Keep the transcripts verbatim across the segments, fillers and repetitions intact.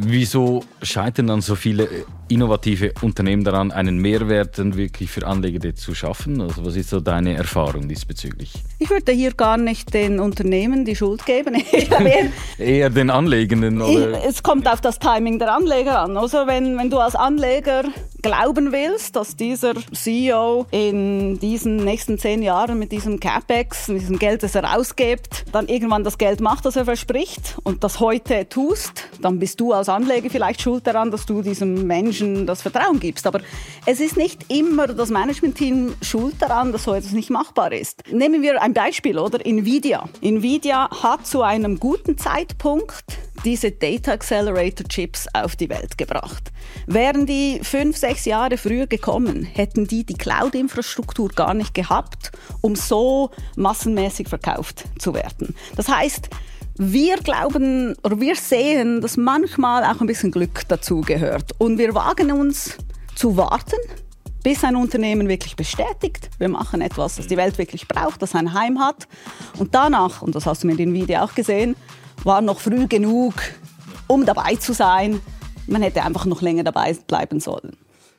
Wieso scheitern dann so viele innovative Unternehmen daran, einen Mehrwert dann wirklich für Anleger zu schaffen? Also was ist so deine Erfahrung diesbezüglich? Ich würde hier gar nicht den Unternehmen die Schuld geben. eher, eher den Anlegenden? Oder? Ich, es kommt auf das Timing der Anleger an. Also wenn, wenn du als Anleger glauben willst, dass dieser C E O in diesen nächsten zehn Jahren mit diesem CapEx, mit diesem Geld, das er ausgibt, dann irgendwann das Geld macht, das er verspricht und das heute tust, dann bist du als Anleger vielleicht schuld daran, dass du diesem Menschen das Vertrauen gibst. Aber es ist nicht immer das Managementteam schuld daran, dass so etwas nicht machbar ist. Nehmen wir ein Beispiel, oder? Nvidia. Nvidia hat zu einem guten Zeitpunkt diese Data Accelerator Chips auf die Welt gebracht. Wären die fünf, sechs Jahre früher gekommen, hätten die die Cloud-Infrastruktur gar nicht gehabt, um so massenmäßig verkauft zu werden. Das heißt, wir glauben oder wir sehen, dass manchmal auch ein bisschen Glück dazugehört. Und wir wagen uns zu warten, bis ein Unternehmen wirklich bestätigt, wir machen etwas, das die Welt wirklich braucht, das ein Heim hat. Und danach, und das hast du mit dem Video auch gesehen, war noch früh genug, um dabei zu sein. Man hätte einfach noch länger dabei bleiben sollen.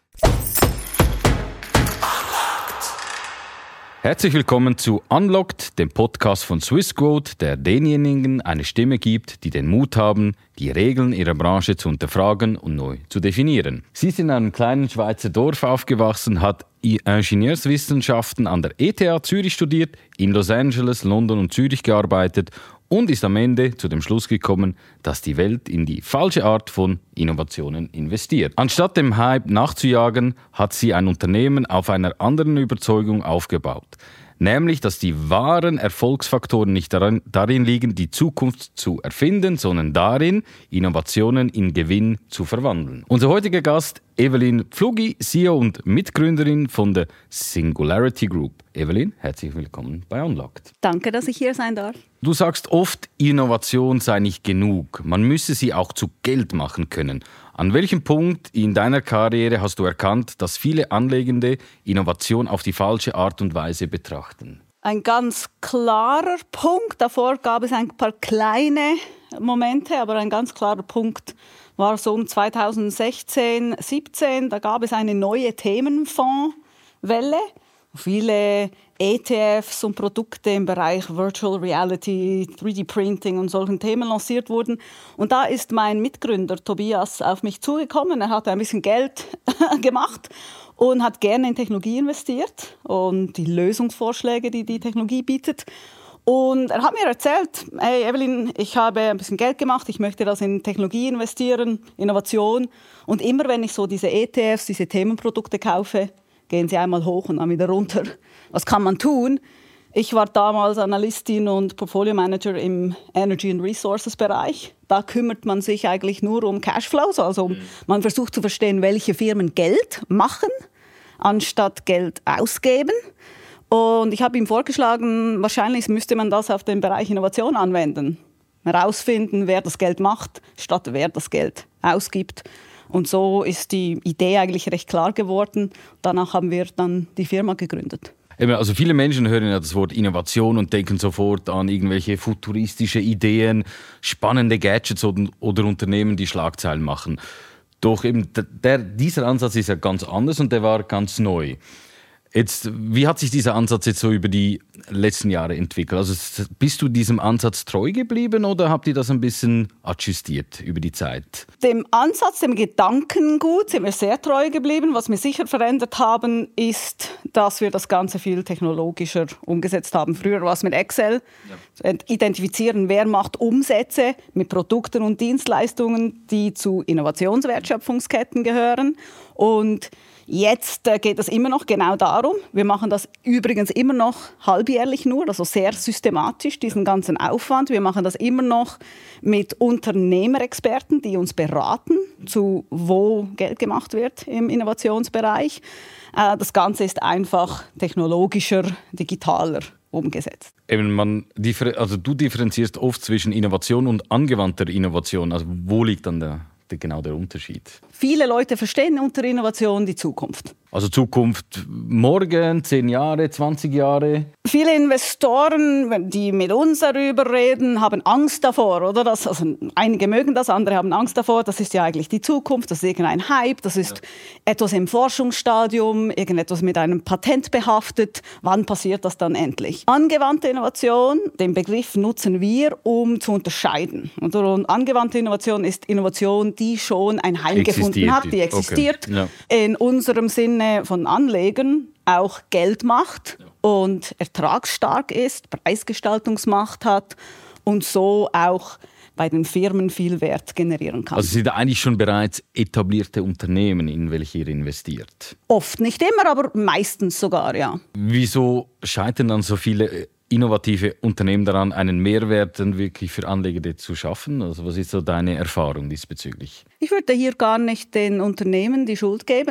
Herzlich willkommen zu Unlocked, dem Podcast von Swissquote, der denjenigen eine Stimme gibt, die den Mut haben, die Regeln ihrer Branche zu hinterfragen und neu zu definieren. Sie ist in einem kleinen Schweizer Dorf aufgewachsen, hat Ingenieurswissenschaften an der E T H Zürich studiert, in Los Angeles, London und Zürich gearbeitet und ist am Ende zu dem Schluss gekommen, dass die Welt in die falsche Art von Innovationen investiert. Anstatt dem Hype nachzujagen, hat sie ein Unternehmen auf einer anderen Überzeugung aufgebaut. Nämlich, dass die wahren Erfolgsfaktoren nicht darin, darin liegen, die Zukunft zu erfinden, sondern darin, Innovationen in Gewinn zu verwandeln. Unser heutiger Gast, Evelyn Pflugi, C E O und Mitgründerin von der Singularity Group. Evelyn, herzlich willkommen bei Unlocked. Danke, dass ich hier sein darf. Du sagst oft, Innovation sei nicht genug. Man müsse sie auch zu Geld machen können. An welchem Punkt in deiner Karriere hast du erkannt, dass viele Anlegende Innovation auf die falsche Art und Weise betrachten? Ein ganz klarer Punkt. Davor gab es ein paar kleine Momente, aber ein ganz klarer Punkt war so um zweitausendsechzehn, siebzehn. Da gab es eine neue Themenfondswelle. Viele E T Fs und Produkte im Bereich Virtual Reality, drei D Printing und solchen Themen lanciert wurden. Und da ist mein Mitgründer Tobias auf mich zugekommen. Er hat ein bisschen Geld gemacht und hat gerne in Technologie investiert und die Lösungsvorschläge, die die Technologie bietet. Und er hat mir erzählt, hey Evelyn, ich habe ein bisschen Geld gemacht, ich möchte das in Technologie investieren, Innovation. Und immer wenn ich so diese E T Fs, diese Themenprodukte kaufe, gehen sie einmal hoch und dann wieder runter. Was kann man tun? Ich war damals Analystin und Portfolio Manager im Energy and Resources Bereich. Da kümmert man sich eigentlich nur um Cashflows. Also man versucht zu verstehen, welche Firmen Geld machen, anstatt Geld ausgeben. Und ich habe ihm vorgeschlagen, wahrscheinlich müsste man das auf den Bereich Innovation anwenden. Herausfinden, wer das Geld macht, statt wer das Geld ausgibt. Und so ist die Idee eigentlich recht klar geworden. Danach haben wir dann die Firma gegründet. Also viele Menschen hören ja das Wort Innovation und denken sofort an irgendwelche futuristische Ideen, spannende Gadgets oder, oder Unternehmen, die Schlagzeilen machen. Doch eben der, dieser Ansatz ist ja ganz anders und der war ganz neu. Jetzt, wie hat sich dieser Ansatz jetzt so über die letzten Jahre entwickelt? Also bist du diesem Ansatz treu geblieben oder habt ihr das ein bisschen adjustiert über die Zeit? Dem Ansatz, dem Gedankengut sind wir sehr treu geblieben. Was wir sicher verändert haben, ist, dass wir das Ganze viel technologischer umgesetzt haben. Früher war es mit Excel. Ja. Identifizieren, wer macht Umsätze mit Produkten und Dienstleistungen, die zu Innovationswertschöpfungsketten gehören. Und jetzt geht es immer noch genau darum. Wir machen das übrigens immer noch halbjährlich nur, also sehr systematisch, diesen ganzen Aufwand. Wir machen das immer noch mit Unternehmerexperten, die uns beraten, zu wo Geld gemacht wird im Innovationsbereich. Das Ganze ist einfach technologischer, digitaler umgesetzt. Eben man, also du differenzierst oft zwischen Innovation und angewandter Innovation. Also wo liegt dann der, der, genau der Unterschied? Viele Leute verstehen unter Innovation die Zukunft. Also Zukunft morgen, zehn Jahre, zwanzig Jahre? Viele Investoren, die mit uns darüber reden, haben Angst davor, oder? Das, also einige mögen das, andere haben Angst davor. Das ist ja eigentlich die Zukunft, das ist irgendein Hype, das ist ja. etwas im Forschungsstadium, irgendetwas mit einem Patent behaftet. Wann passiert das dann endlich? Angewandte Innovation, den Begriff nutzen wir, um zu unterscheiden. Und angewandte Innovation ist Innovation, die schon ein Heim existiert. gefunden hat, die existiert. Okay. Ja. In unserem Sinne von Anlegern auch Geld macht und ertragsstark ist, Preisgestaltungsmacht hat und so auch bei den Firmen viel Wert generieren kann. Also sind da eigentlich schon bereits etablierte Unternehmen, in welche ihr investiert? Oft, nicht immer, aber meistens sogar, ja. Wieso scheitern dann so viele innovative Unternehmen daran, einen Mehrwert dann wirklich für Anleger zu schaffen? Also was ist so deine Erfahrung diesbezüglich? Ich würde hier gar nicht den Unternehmen die Schuld geben.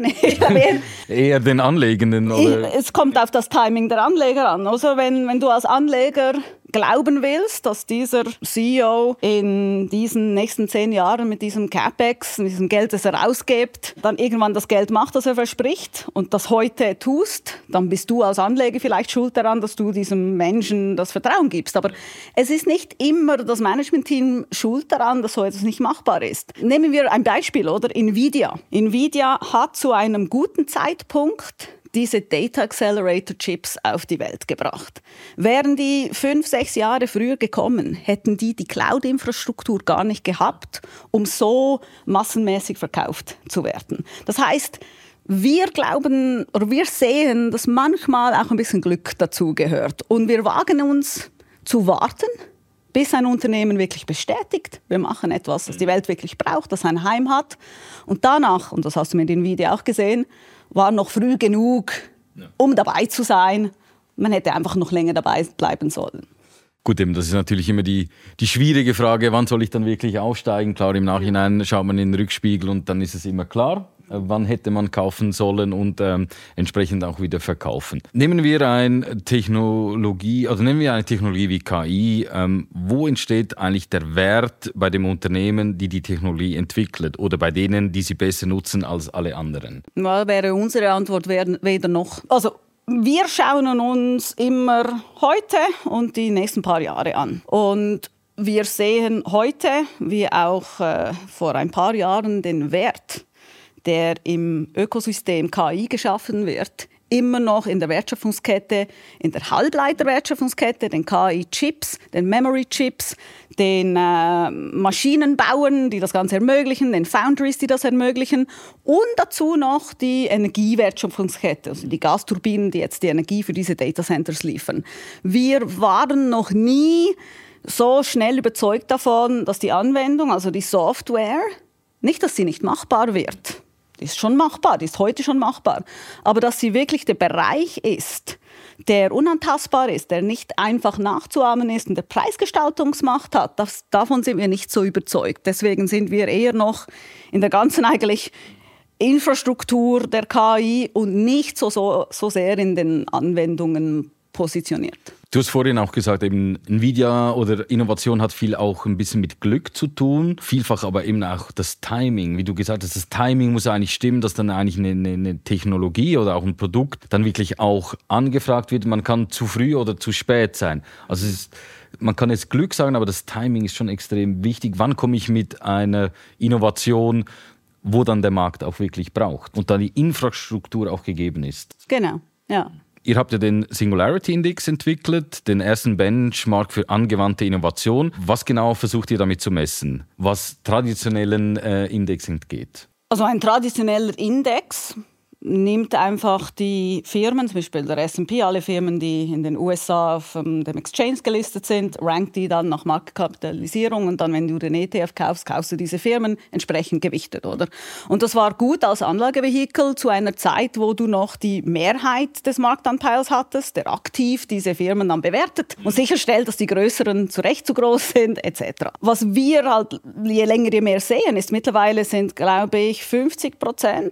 Eher den Anlegenden? Oder? Ich, es kommt auf das Timing der Anleger an. Also wenn, wenn du als Anleger glauben willst, dass dieser C E O in diesen nächsten zehn Jahren mit diesem CapEx, mit diesem Geld, das er ausgibt, dann irgendwann das Geld macht, das er verspricht und das heute tust, dann bist du als Anleger vielleicht schuld daran, dass du diesem Menschen das Vertrauen gibst. Aber es ist nicht immer das Managementteam schuld daran, dass so etwas nicht machbar ist. Nehmen wir ein Beispiel, oder? Nvidia. Nvidia hat zu einem guten Zeitpunkt diese Data Accelerator Chips auf die Welt gebracht. Wären die fünf, sechs Jahre früher gekommen, hätten die die Cloud-Infrastruktur gar nicht gehabt, um so massenmäßig verkauft zu werden. Das heißt, wir glauben oder wir sehen, dass manchmal auch ein bisschen Glück dazugehört. Und wir wagen uns zu warten, bis ein Unternehmen wirklich bestätigt, wir machen etwas, das die Welt wirklich braucht, das ein Heim hat. Und danach, und das hast du mit Nvidia auch gesehen, war noch früh genug, um dabei zu sein. Man hätte einfach noch länger dabei bleiben sollen. Gut, eben, das ist natürlich immer die, die schwierige Frage, wann soll ich dann wirklich aufsteigen? Klar, im Nachhinein schaut man in den Rückspiegel und dann ist es immer klar, wann hätte man kaufen sollen und ähm, entsprechend auch wieder verkaufen. Nehmen wir eine Technologie, also nehmen wir eine Technologie wie K I. Ähm, wo entsteht eigentlich der Wert bei dem Unternehmen, die die Technologie entwickelt oder bei denen, die sie besser nutzen als alle anderen? Ja, wäre unsere Antwort weder noch. Also wir schauen uns immer heute und die nächsten paar Jahre an. Und wir sehen heute, wie auch äh, vor ein paar Jahren, den Wert, der im Ökosystem K I geschaffen wird, immer noch in der Wertschöpfungskette, in der Halbleiterwertschöpfungskette, den K I-Chips, den Memory-Chips, den äh, Maschinenbauern, die das Ganze ermöglichen, den Foundries, die das ermöglichen und dazu noch die Energiewertschöpfungskette, also die Gasturbinen, die jetzt die Energie für diese Datacenters liefern. Wir waren noch nie so schnell überzeugt davon, dass die Anwendung, also die Software, nicht, dass sie nicht machbar wird. Die ist schon machbar, die ist heute schon machbar. Aber dass sie wirklich der Bereich ist, der unantastbar ist, der nicht einfach nachzuahmen ist und der Preisgestaltungsmacht hat, das, davon sind wir nicht so überzeugt. Deswegen sind wir eher noch in der ganzen eigentlich Infrastruktur der K I und nicht so, so, so sehr in den Anwendungen positioniert. Du hast vorhin auch gesagt, eben Nvidia oder Innovation hat viel auch ein bisschen mit Glück zu tun, vielfach aber eben auch das Timing. Wie du gesagt hast, das Timing muss eigentlich stimmen, dass dann eigentlich eine, eine Technologie oder auch ein Produkt dann wirklich auch angefragt wird. Man kann zu früh oder zu spät sein. Also es ist, man kann jetzt Glück sagen, aber das Timing ist schon extrem wichtig. Wann komme ich mit einer Innovation, wo dann der Markt auch wirklich braucht und dann die Infrastruktur auch gegeben ist? Genau, ja. Ihr habt ja den Singularity Index entwickelt, den ersten Benchmark für angewandte Innovation. Was genau versucht ihr damit zu messen, was traditionellen äh, Index entgeht? Also ein traditioneller Index nimmt einfach die Firmen, zum Beispiel der S and P, alle Firmen, die in den U S A auf um, dem Exchange gelistet sind, rankt die dann nach Marktkapitalisierung und dann, wenn du den E T F kaufst, kaufst du diese Firmen entsprechend gewichtet, oder? Und das war gut als Anlagevehikel zu einer Zeit, wo du noch die Mehrheit des Marktanteils hattest, der aktiv diese Firmen dann bewertet und sicherstellt, dass die Größeren zu Recht zu groß sind, et cetera. Was wir halt je länger je mehr sehen, ist mittlerweile sind, glaube ich, fünfzig Prozent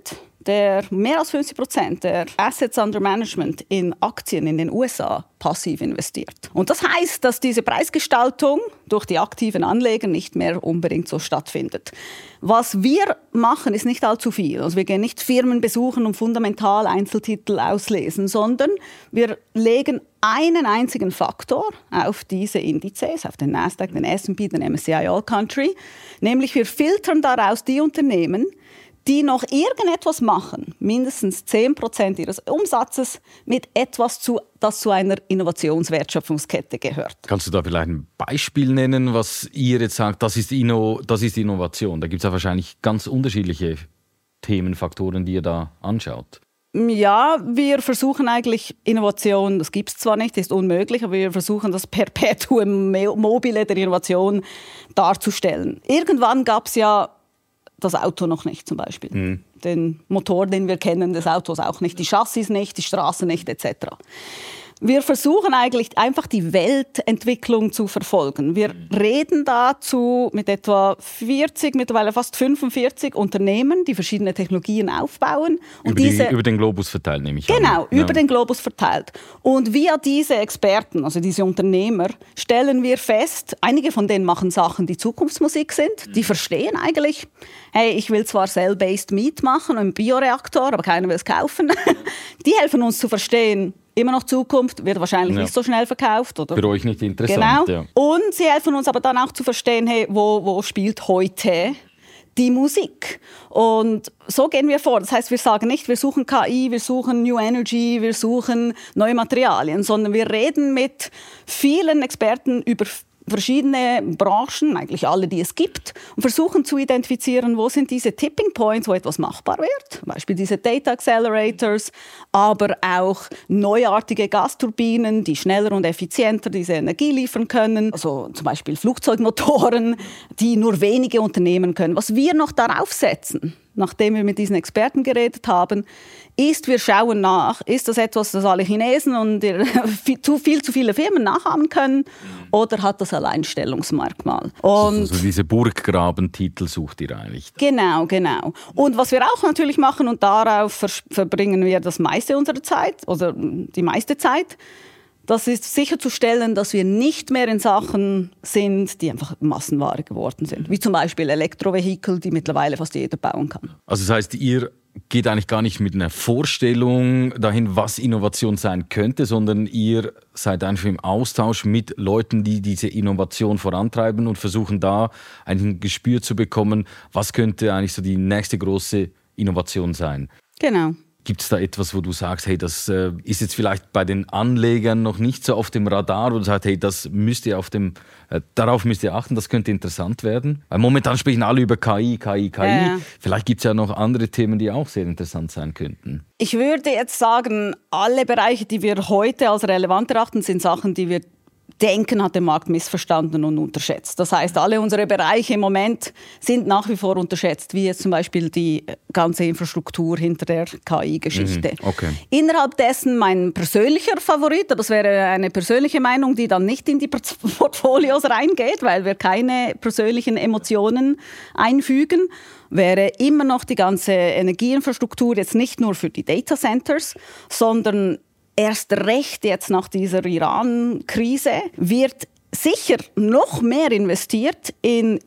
der mehr als fünfzig Prozent der Assets under Management in Aktien in den U S A passiv investiert. Und das heißt, dass diese Preisgestaltung durch die aktiven Anleger nicht mehr unbedingt so stattfindet. Was wir machen, ist nicht allzu viel. Also wir gehen nicht Firmen besuchen und fundamental Einzeltitel auslesen, sondern wir legen einen einzigen Faktor auf diese Indizes, auf den Nasdaq, den S and P, den M S C I All Country, nämlich wir filtern daraus die Unternehmen, die noch irgendetwas machen, mindestens zehn Prozent ihres Umsatzes, mit etwas, zu, das zu einer Innovationswertschöpfungskette gehört. Kannst du da vielleicht ein Beispiel nennen, was ihr jetzt sagt, das ist, Inno, das ist Innovation? Da gibt es ja wahrscheinlich ganz unterschiedliche Themenfaktoren, die ihr da anschaut. Ja, wir versuchen eigentlich Innovation, das gibt es zwar nicht, ist unmöglich, aber wir versuchen das Perpetuum mobile der Innovation darzustellen. Irgendwann gab es ja das Auto noch nicht zum Beispiel. Mhm. Den Motor, den wir kennen, des Autos auch nicht, die Chassis nicht, die Straße nicht et cetera. Wir versuchen eigentlich einfach die Weltentwicklung zu verfolgen. Wir reden dazu mit etwa vierzig, mittlerweile fast fünfundvierzig Unternehmen, die verschiedene Technologien aufbauen. Und über, diese, die, über den Globus verteilt, nehme ich genau, an. Genau, über ja. den Globus verteilt. Und via diese Experten, also diese Unternehmer, stellen wir fest, einige von denen machen Sachen, die Zukunftsmusik sind. Die verstehen eigentlich, hey, ich will zwar Cell-Based Meat machen, einen Bioreaktor, aber keiner will es kaufen. Die helfen uns zu verstehen, immer noch Zukunft, wird wahrscheinlich ja. nicht so schnell verkauft. Oder? Für euch nicht interessant. Genau. Ja. Und sie helfen uns aber dann auch zu verstehen, hey, wo, wo spielt heute die Musik? Und so gehen wir vor. Das heißt, wir sagen nicht, wir suchen K I, wir suchen New Energy, wir suchen neue Materialien, sondern wir reden mit vielen Experten über verschiedene Branchen, eigentlich alle, die es gibt, und versuchen zu identifizieren, wo sind diese Tipping Points, wo etwas machbar wird. Zum Beispiel diese Data Accelerators, aber auch neuartige Gasturbinen, die schneller und effizienter diese Energie liefern können. Also zum Beispiel Flugzeugmotoren, die nur wenige Unternehmen können. Was wir noch darauf setzen, nachdem wir mit diesen Experten geredet haben, ist, wir schauen nach, ist das etwas, das alle Chinesen und viel, viel zu viele Firmen nachahmen können, oder hat das Alleinstellungsmerkmal? Und also diese Burggrabentitel sucht ihr eigentlich. Genau, genau. Und was wir auch natürlich machen, und darauf verbringen wir das meiste unserer Zeit, oder die meiste Zeit, das ist sicherzustellen, dass wir nicht mehr in Sachen sind, die einfach Massenware geworden sind. Wie zum Beispiel Elektrovehikel, die mittlerweile fast jeder bauen kann. Also das heißt, ihr geht eigentlich gar nicht mit einer Vorstellung dahin, was Innovation sein könnte, sondern ihr seid einfach im Austausch mit Leuten, die diese Innovation vorantreiben und versuchen da ein Gespür zu bekommen, was könnte eigentlich so die nächste große Innovation sein. Genau. Gibt es da etwas, wo du sagst, hey, das äh, ist jetzt vielleicht bei den Anlegern noch nicht so auf dem Radar, wo du sagst, hey, das müsst ihr auf dem, äh, darauf müsst ihr achten, das könnte interessant werden? Weil momentan sprechen alle über K I, K I, K I. Ja. Vielleicht gibt es ja noch andere Themen, die auch sehr interessant sein könnten. Ich würde jetzt sagen, alle Bereiche, die wir heute als relevant erachten, sind Sachen, die wir denken, hat der Markt missverstanden und unterschätzt. Das heißt, alle unsere Bereiche im Moment sind nach wie vor unterschätzt, wie jetzt zum Beispiel die ganze Infrastruktur hinter der K I-Geschichte. Mhm, okay. Innerhalb dessen mein persönlicher Favorit, aber das wäre eine persönliche Meinung, die dann nicht in die Portfolios reingeht, weil wir keine persönlichen Emotionen einfügen, wäre immer noch die ganze Energieinfrastruktur, jetzt nicht nur für die Data Centers, sondern erst recht jetzt nach dieser Iran-Krise wird sicher noch mehr investiert in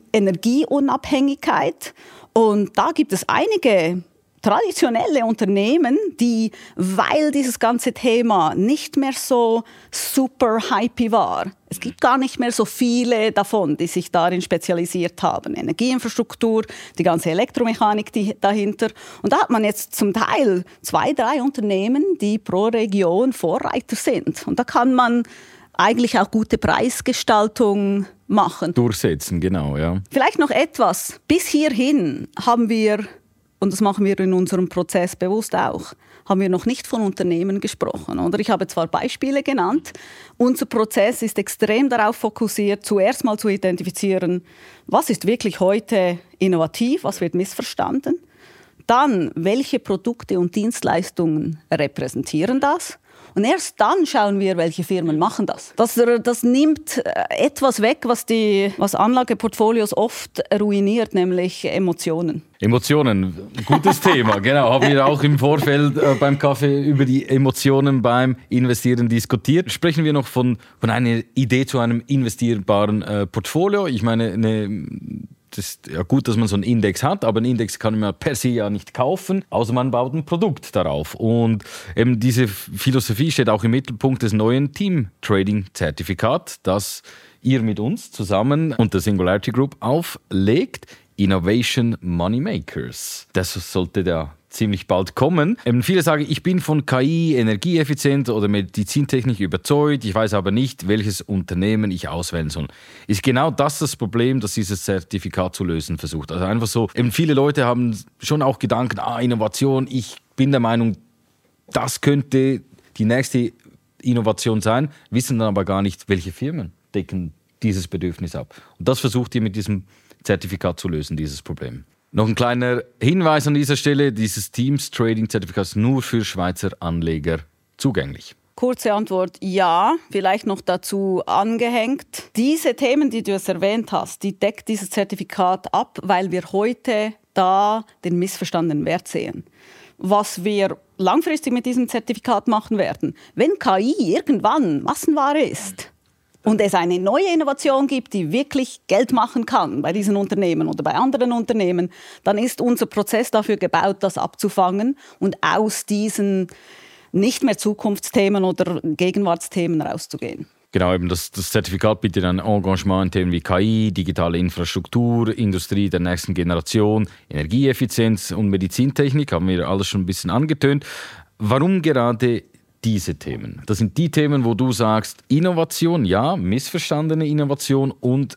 Energieunabhängigkeit. Und da gibt es einige traditionelle Unternehmen, die, weil dieses ganze Thema nicht mehr so super hypey war, es gibt gar nicht mehr so viele davon, die sich darin spezialisiert haben. Energieinfrastruktur, die ganze Elektromechanik die dahinter. Und da hat man jetzt zum Teil zwei, drei Unternehmen, die pro Region Vorreiter sind. Und da kann man eigentlich auch gute Preisgestaltung machen. Durchsetzen, genau, ja. Vielleicht noch etwas. Bis hierhin haben wir, und das machen wir in unserem Prozess bewusst auch, haben wir noch nicht von Unternehmen gesprochen. Oder? Ich habe zwar Beispiele genannt. Unser Prozess ist extrem darauf fokussiert, zuerst mal zu identifizieren, was ist wirklich heute innovativ, was wird missverstanden. Dann, welche Produkte und Dienstleistungen repräsentieren das? Und erst dann schauen wir, welche Firmen machen das. Das, das nimmt etwas weg, was die was Anlageportfolios oft ruiniert, nämlich Emotionen. Emotionen, gutes Thema, genau. Haben wir auch im Vorfeld äh, beim Kaffee über die Emotionen beim Investieren diskutiert. Sprechen wir noch von, von einer Idee zu einem investierbaren äh, Portfolio. Ich meine, eine, das ist ja gut, dass man so einen Index hat, aber einen Index kann man per se ja nicht kaufen, außer man baut ein Produkt darauf. Und eben diese Philosophie steht auch im Mittelpunkt des neuen Team-Trading-Zertifikats, das ihr mit uns zusammen und der Singularity Group auflegt. Innovation Moneymakers. Das sollte da ziemlich bald kommen. Ähm, viele sagen, ich bin von K I, Energieeffizient oder Medizintechnik überzeugt, ich weiß aber nicht, welches Unternehmen ich auswählen soll. Ist genau das das Problem, das dieses Zertifikat zu lösen versucht. Also einfach so, eben viele Leute haben schon auch Gedanken, ah, Innovation, ich bin der Meinung, das könnte die nächste Innovation sein, wissen dann aber gar nicht, welche Firmen decken dieses Bedürfnis ab. Und das versucht ihr mit diesem Zertifikat zu lösen, dieses Problem. Noch ein kleiner Hinweis an dieser Stelle, dieses Teams-Trading-Zertifikat ist nur für Schweizer Anleger zugänglich. Kurze Antwort, ja. Vielleicht noch dazu angehängt. Diese Themen, die du jetzt erwähnt hast, die deckt dieses Zertifikat ab, weil wir heute da den missverstandenen Wert sehen. Was wir langfristig mit diesem Zertifikat machen werden, wenn K I irgendwann Massenware ist, und es eine neue Innovation gibt, die wirklich Geld machen kann bei diesen Unternehmen oder bei anderen Unternehmen, dann ist unser Prozess dafür gebaut, das abzufangen und aus diesen nicht mehr Zukunftsthemen oder Gegenwartsthemen rauszugehen. Genau, eben das, das Zertifikat bietet ein Engagement in Themen wie K I, digitale Infrastruktur, Industrie der nächsten Generation, Energieeffizienz und Medizintechnik, haben wir alles schon ein bisschen angetönt. Warum gerade diese Themen? Das sind die Themen, wo du sagst, Innovation, ja, missverstandene Innovation und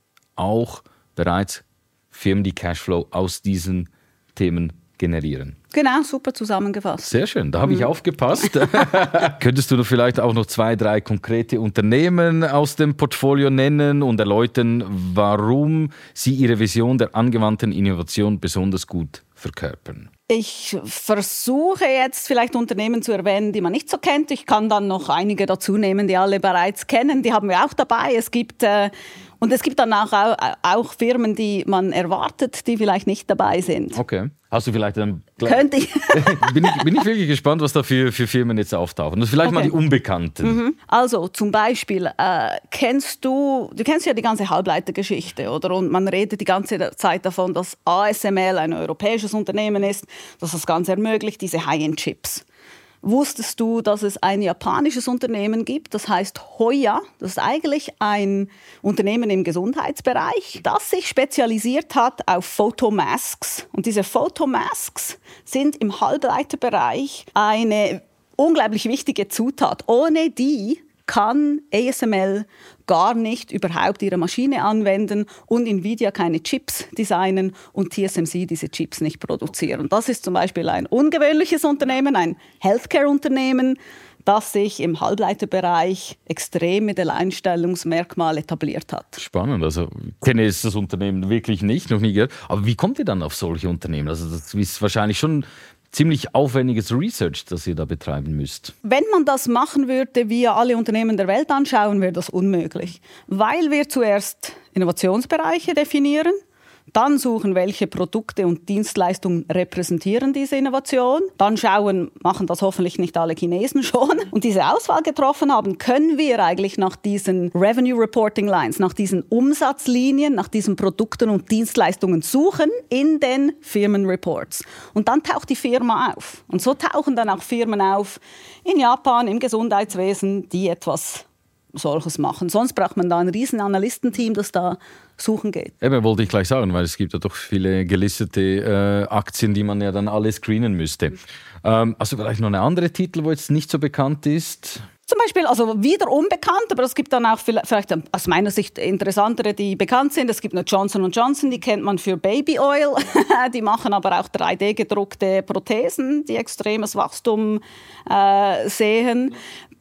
auch bereits Firmen, die Cashflow aus diesen Themen generieren. Genau, super zusammengefasst. Sehr schön, da habe ich aufgepasst. Könntest du vielleicht auch noch zwei, drei konkrete Unternehmen aus dem Portfolio nennen und erläutern, warum sie ihre Vision der angewandten Innovation besonders gut verkörpern? Ich versuche jetzt vielleicht Unternehmen zu erwähnen, die man nicht so kennt. Ich kann dann noch einige dazu nehmen, die alle bereits kennen. Die haben wir auch dabei. Es gibt, äh, und es gibt dann auch, auch Firmen, die man erwartet, die vielleicht nicht dabei sind. Okay. Hast du vielleicht dann... Könnte ich. bin, ich bin ich wirklich gespannt, was da für, für Firmen jetzt auftauchen. Das vielleicht okay. mal die Unbekannten. Mhm. Also zum Beispiel, äh, kennst du, du kennst ja die ganze Halbleitergeschichte, oder? Und man redet die ganze Zeit davon, dass A S M L ein europäisches Unternehmen ist, das das Ganze ermöglicht, diese High-End-Chips. Wusstest du, dass es ein japanisches Unternehmen gibt, das heißt Hoya? Das ist eigentlich ein Unternehmen im Gesundheitsbereich, das sich spezialisiert hat auf Photomasks. Und diese Photomasks sind im Halbleiterbereich eine unglaublich wichtige Zutat. Ohne die kann A S M L gar nicht überhaupt ihre Maschine anwenden und Nvidia keine Chips designen und T S M C diese Chips nicht produzieren. Das ist zum Beispiel ein ungewöhnliches Unternehmen, ein Healthcare-Unternehmen, das sich im Halbleiterbereich extrem mit Alleinstellungsmerkmal etabliert hat. Spannend, also ich kenne jetzt das Unternehmen wirklich nicht, noch nie gehört. Aber wie kommt ihr dann auf solche Unternehmen? Also das ist wahrscheinlich schon ziemlich aufwendiges Research, das ihr da betreiben müsst. Wenn man das machen würde, wie alle Unternehmen der Welt anschauen, wäre das unmöglich. Weil wir zuerst Innovationsbereiche definieren, dann suchen, welche Produkte und Dienstleistungen repräsentieren diese Innovation. Dann schauen, machen das hoffentlich nicht alle Chinesen schon. Und diese Auswahl getroffen haben, können wir eigentlich nach diesen Revenue Reporting Lines, nach diesen Umsatzlinien, nach diesen Produkten und Dienstleistungen suchen in den Firmenreports. Und dann taucht die Firma auf. Und so tauchen dann auch Firmen auf in Japan, im Gesundheitswesen, die etwas Solches machen. Sonst braucht man da ein riesen Analystenteam, das da suchen geht. Eben, wollte ich gleich sagen, weil es gibt ja doch viele gelistete äh, Aktien, die man ja dann alle screenen müsste. Ähm, also vielleicht noch eine andere Titel, wo jetzt nicht so bekannt ist? Zum Beispiel, also wieder unbekannt, aber es gibt dann auch vielleicht aus meiner Sicht interessantere, die bekannt sind. Es gibt noch Johnson und Johnson, die kennt man für Baby Oil. Die machen aber auch drei D gedruckte Prothesen, die extremes Wachstum äh, sehen.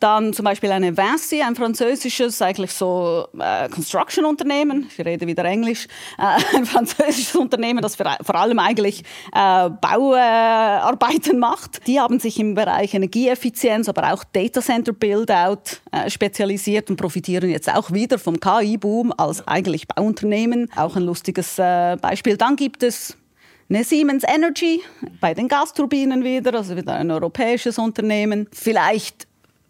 Dann zum Beispiel eine Vinci, ein französisches, eigentlich so äh, Construction-Unternehmen. Ich rede wieder Englisch. Äh, ein französisches Unternehmen, das für, vor allem eigentlich äh, Bauarbeiten äh, macht. Die haben sich im Bereich Energieeffizienz, aber auch Data Center Build-out äh, spezialisiert und profitieren jetzt auch wieder vom K I-Boom als eigentlich Bauunternehmen. Auch ein lustiges äh, Beispiel. Dann gibt es eine Siemens Energy bei den Gasturbinen wieder, also wieder ein europäisches Unternehmen. Vielleicht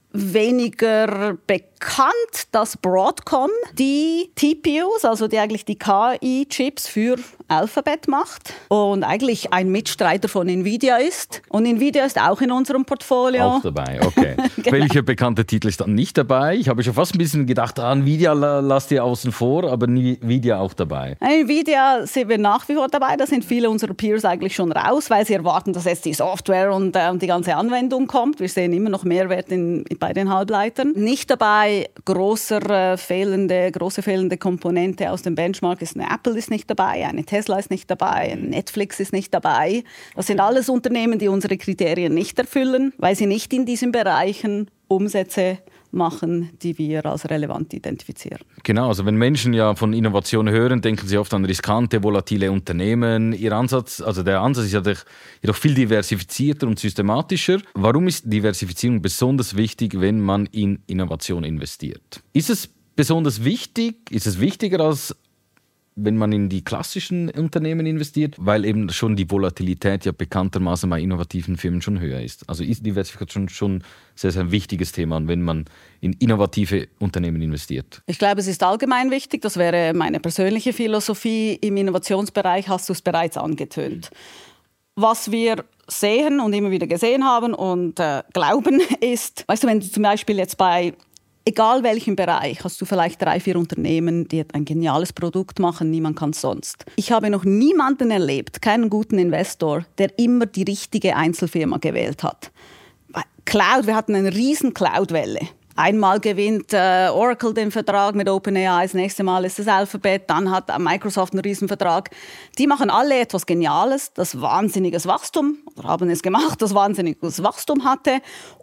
weniger bekannt, dass Broadcom die T P Us, also die eigentlich die K I-Chips für Alphabet macht und eigentlich ein Mitstreiter von Nvidia ist. Und Nvidia ist auch in unserem Portfolio. Auch dabei, okay. Genau. Welcher bekannte Titel ist dann nicht dabei? Ich habe schon fast ein bisschen gedacht, ah, Nvidia lasst ihr außen vor, aber Nvidia auch dabei. Nvidia sind wir nach wie vor dabei. Da sind viele unserer Peers eigentlich schon raus, weil sie erwarten, dass jetzt die Software und, äh, und die ganze Anwendung kommt. Wir sehen immer noch Mehrwert in, bei den Halbleitern. Nicht dabei großer, äh, fehlende, große fehlende Komponente aus dem Benchmark ist eine Apple ist nicht dabei, eine Tesla ist nicht dabei, Netflix ist nicht dabei. Das sind alles Unternehmen, die unsere Kriterien nicht erfüllen, weil sie nicht in diesen Bereichen Umsätze machen, die wir als relevant identifizieren. Genau, also wenn Menschen ja von Innovation hören, denken sie oft an riskante, volatile Unternehmen. Ihr Ansatz, also der Ansatz ist ja doch, jedoch viel diversifizierter und systematischer. Warum ist Diversifizierung besonders wichtig, wenn man in Innovation investiert? Ist es besonders wichtig? Ist es wichtiger als wenn man in die klassischen Unternehmen investiert, weil eben schon die Volatilität ja bekanntermaßen bei innovativen Firmen schon höher ist. Also ist Diversifikation schon ein sehr, sehr wichtiges Thema, wenn man in innovative Unternehmen investiert. Ich glaube, es ist allgemein wichtig. Das wäre meine persönliche Philosophie. Im Innovationsbereich hast du es bereits angetönt. Was wir sehen und immer wieder gesehen haben und äh, glauben ist, weißt du, wenn du zum Beispiel jetzt bei egal welchen Bereich, hast du vielleicht drei, vier Unternehmen, die ein geniales Produkt machen, niemand kann es sonst. Ich habe noch niemanden erlebt, keinen guten Investor, der immer die richtige Einzelfirma gewählt hat. Cloud, wir hatten eine riesen Cloud-Welle. Einmal gewinnt äh, Oracle den Vertrag mit OpenAI, das nächste Mal ist es Alphabet, dann hat Microsoft einen riesen Vertrag. Die machen alle etwas Geniales, das wahnsinniges Wachstum, oder haben es gemacht, das wahnsinniges Wachstum hatte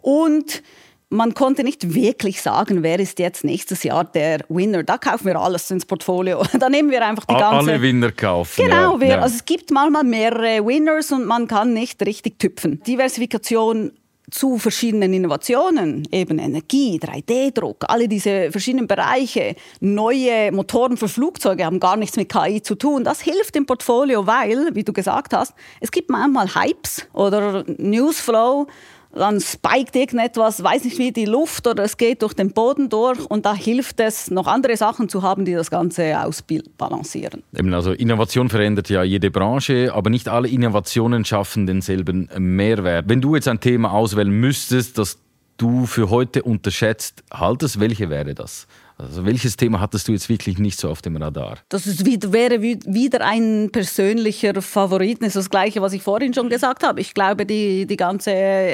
und man konnte nicht wirklich sagen, wer ist jetzt nächstes Jahr der Winner. Da kaufen wir alles ins Portfolio. Da nehmen wir einfach die ganze... Alle Winner kaufen. Genau, ja. wir, Ja. Also es gibt manchmal mehrere Winners und man kann nicht richtig tüpfen. Diversifikation zu verschiedenen Innovationen, eben Energie, drei D Druck, alle diese verschiedenen Bereiche, neue Motoren für Flugzeuge haben gar nichts mit K I zu tun. Das hilft im Portfolio, weil, wie du gesagt hast, es gibt manchmal Hypes oder Newsflow, dann spiked irgendetwas, weiß nicht wie, die Luft oder es geht durch den Boden durch und da hilft es, noch andere Sachen zu haben, die das Ganze ausbalancieren. Eben, also Innovation verändert ja jede Branche, aber nicht alle Innovationen schaffen denselben Mehrwert. Wenn du jetzt ein Thema auswählen müsstest, das du für heute unterschätzt haltest, welche wäre das? Also welches Thema hattest du jetzt wirklich nicht so auf dem Radar? Das ist wieder, wäre wieder ein persönlicher Favorit. Das ist das Gleiche, was ich vorhin schon gesagt habe. Ich glaube, die, die ganze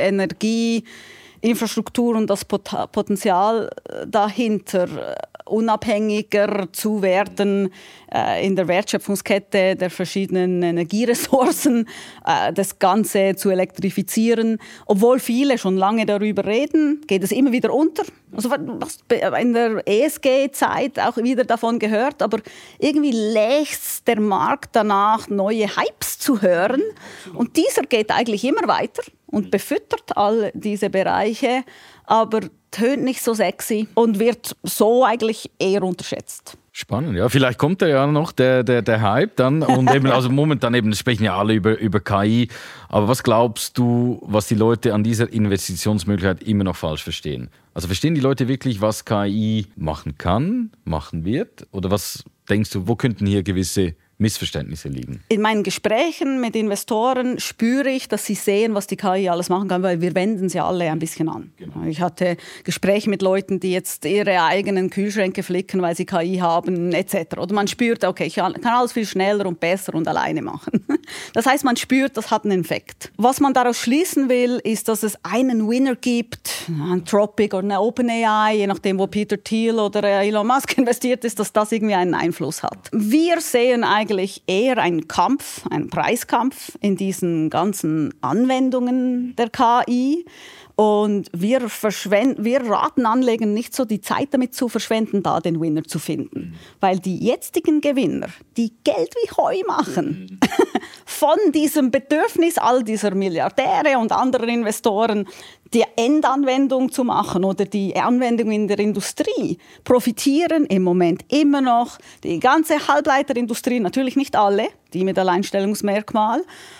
Energieinfrastruktur und das Pot- Potenzial dahinter, unabhängiger zu werden äh, in der Wertschöpfungskette der verschiedenen Energieressourcen, äh, das Ganze zu elektrifizieren. Obwohl viele schon lange darüber reden, geht es immer wieder unter. Also was in der E S G-Zeit auch wieder davon gehört, aber irgendwie lechzt der Markt danach, neue Hypes zu hören. Und dieser geht eigentlich immer weiter und befüttert all diese Bereiche, aber tönt nicht so sexy und wird so eigentlich eher unterschätzt. Spannend, ja. Vielleicht kommt da ja noch der, der, der Hype dann. Und eben, also momentan eben sprechen ja alle über, über K I. Aber was glaubst du, was die Leute an dieser Investitionsmöglichkeit immer noch falsch verstehen? Also verstehen die Leute wirklich, was K I machen kann, machen wird? Oder was denkst du, wo könnten hier gewisse Missverständnisse liegen? In meinen Gesprächen mit Investoren spüre ich, dass sie sehen, was die K I alles machen kann, weil wir wenden sie alle ein bisschen an. Genau. Ich hatte Gespräche mit Leuten, die jetzt ihre eigenen Kühlschränke flicken, weil sie K I haben, et cetera. Oder man spürt, okay, ich kann alles viel schneller und besser und alleine machen. Das heißt, man spürt, das hat einen Effekt. Was man daraus schließen will, ist, dass es einen Winner gibt, Anthropic oder eine OpenAI, je nachdem, wo Peter Thiel oder Elon Musk investiert ist, dass das irgendwie einen Einfluss hat. Wir sehen eigentlich eigentlich eher einen Kampf, einen Preiskampf in diesen ganzen Anwendungen der K I. Und wir, verschwenden, wir raten Anlegern nicht so, die Zeit damit zu verschwenden, da den Winner zu finden. Mhm. Weil die jetzigen Gewinner, die Geld wie Heu machen, mhm. von diesem Bedürfnis all dieser Milliardäre und anderer Investoren, die Endanwendung zu machen oder die Anwendung in der Industrie, profitieren im Moment immer noch die ganze Halbleiterindustrie, natürlich nicht alle, die mit Alleinstellungsmerkmal,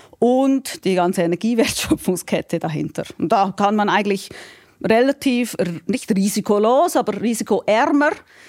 und die ganze Energiewertschöpfungskette dahinter. Und da kann man eigentlich relativ, nicht risikolos, aber risikoärmer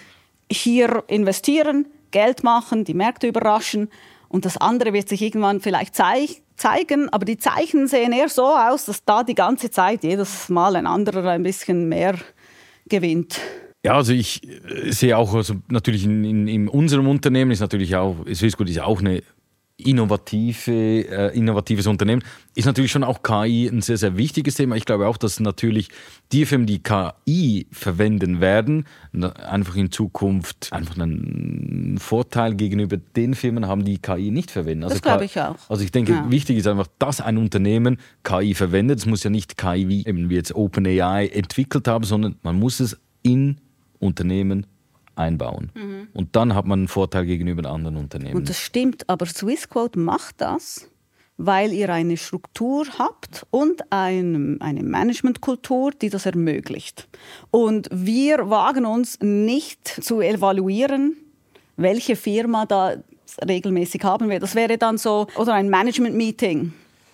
hier investieren, Geld machen, die Märkte überraschen. Und das andere wird sich irgendwann vielleicht zeig- zeigen. Aber die Zeichen sehen eher so aus, dass da die ganze Zeit jedes Mal ein anderer ein bisschen mehr gewinnt. Ja, also ich sehe auch, also natürlich in, in, in unserem Unternehmen ist natürlich auch, Swissquote ist ja auch eine innovative, äh, innovatives Unternehmen, ist natürlich schon auch K I ein sehr, sehr wichtiges Thema. Ich glaube auch, dass natürlich die Firmen, die K I verwenden werden, einfach in Zukunft einfach einen Vorteil gegenüber den Firmen haben, die K I nicht verwenden. Also das glaube ich auch. Also ich denke, ja. wichtig ist einfach, dass ein Unternehmen K I verwendet. Es muss ja nicht K I wie eben wie jetzt OpenAI entwickelt haben, sondern man muss es in Unternehmen einbauen. Mhm. Und dann hat man einen Vorteil gegenüber anderen Unternehmen. Und das stimmt, aber Swissquote macht das, weil ihr eine Struktur habt und ein, eine Managementkultur, die das ermöglicht. Und wir wagen uns nicht zu evaluieren, welche Firma da regelmäßig haben wir. Das wäre dann so, oder ein Management-Meeting.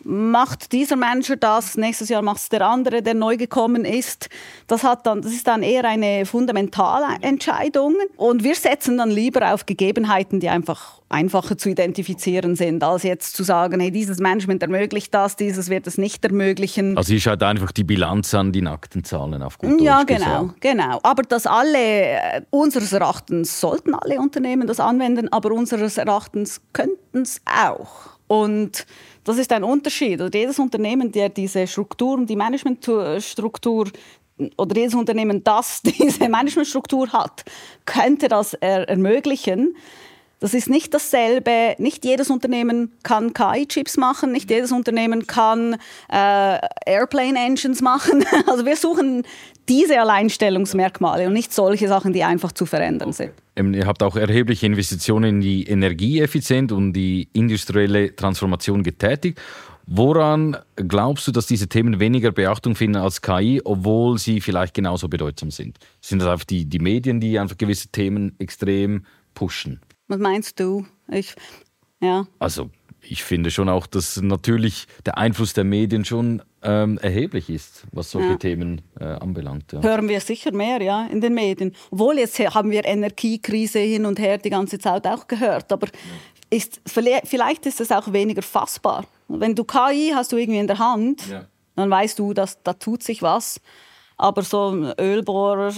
Macht dieser Manager das, nächstes Jahr macht es der andere, der neu gekommen ist. Das, hat dann, das ist dann eher eine fundamentale Entscheidung. Und wir setzen dann lieber auf Gegebenheiten, die einfach einfacher zu identifizieren sind, als jetzt zu sagen, hey, dieses Management ermöglicht das, dieses wird es nicht ermöglichen. Also ihr schaut einfach die Bilanz an, die nackten Zahlen auf gut Deutsch Ja, genau, genau. Aber dass alle, unseres Erachtens sollten alle Unternehmen das anwenden, aber unseres Erachtens könnten es auch. Und das ist ein Unterschied. Also jedes Unternehmen, der diese Strukturen, die Managementstruktur oder jedes Unternehmen, das diese Managementstruktur hat, könnte das er- ermöglichen. Das ist nicht dasselbe. Nicht jedes Unternehmen kann K I-Chips machen, nicht jedes Unternehmen kann äh, Airplane-Engines machen. Also wir suchen diese Alleinstellungsmerkmale und nicht solche Sachen, die einfach zu verändern sind. Ähm, ihr habt auch erhebliche Investitionen in die Energieeffizienz und die industrielle Transformation getätigt. Woran glaubst du, dass diese Themen weniger Beachtung finden als K I, obwohl sie vielleicht genauso bedeutsam sind? Sind das einfach die, die Medien, die einfach gewisse Themen extrem pushen? Was meinst du? Ich, ja. Also ich finde schon auch, dass natürlich der Einfluss der Medien schon ähm, erheblich ist, was solche ja. Themen äh, anbelangt. Ja. Hören wir sicher mehr, ja, in den Medien. Obwohl, jetzt haben wir Energiekrise hin und her die ganze Zeit auch gehört. Aber ja. ist, vielleicht ist es auch weniger fassbar. Wenn du K I hast du irgendwie in der Hand, ja. dann weißt du, dass da tut sich was. Aber so ein Ölbohrer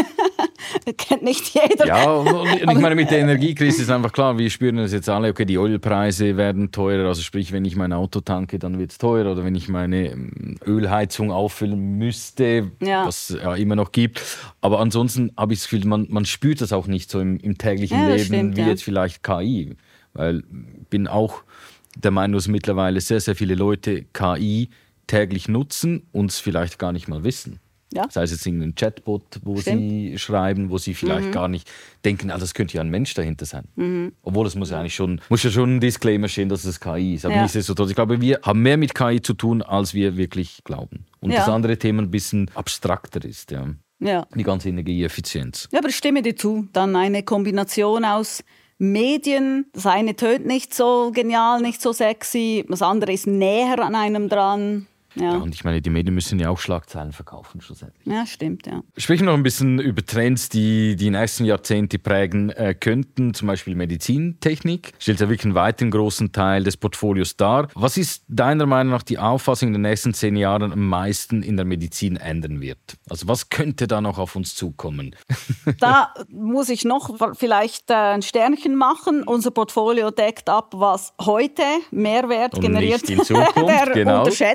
kennt nicht jeder. Ja, und ich meine, mit der Energiekrise ist einfach klar, wir spüren das jetzt alle, okay, die Ölpreise werden teurer, also sprich, wenn ich mein Auto tanke, dann wird es teurer, oder wenn ich meine Ölheizung auffüllen müsste, ja. was es ja immer noch gibt. Aber ansonsten habe ich das Gefühl, man, man spürt das auch nicht so im, im täglichen ja, Leben, stimmt, wie ja. jetzt vielleicht K I. Weil ich bin auch der Meinung, dass mittlerweile sehr, sehr viele Leute K I täglich nutzen und es vielleicht gar nicht mal wissen. Ja. Sei es jetzt irgendein Chatbot, wo Stimmt. sie schreiben, wo sie vielleicht mhm. gar nicht denken, ah, das könnte ja ein Mensch dahinter sein. Mhm. Obwohl es muss ja eigentlich schon, muss ja schon ein Disclaimer stehen, dass es K I ist. Aber ja. nichtsdestotrotz, ich glaube, wir haben mehr mit K I zu tun, als wir wirklich glauben. Und ja. das andere Thema ein bisschen abstrakter ist. Ja. Ja. Die ganze Energieeffizienz. Ja, aber ich stimme dir zu. Dann eine Kombination aus Medien. Das eine tönt nicht so genial, nicht so sexy. Das andere ist näher an einem dran. Ja. Ja, und ich meine, die Medien müssen ja auch Schlagzeilen verkaufen, schlussendlich. Ja, stimmt, ja. Sprechen wir noch ein bisschen über Trends, die die nächsten Jahrzehnte prägen äh, könnten. Zum Beispiel Medizintechnik. Stellt ja wirklich einen weiten großen Teil des Portfolios dar. Was ist deiner Meinung nach die Auffassung, in den nächsten zehn Jahren am meisten in der Medizin ändern wird? Also was könnte da noch auf uns zukommen? Da muss ich noch vielleicht ein Sternchen machen. Unser Portfolio deckt ab, was heute Mehrwert und generiert, nicht in Zukunft, der genau. unterschätzt ist.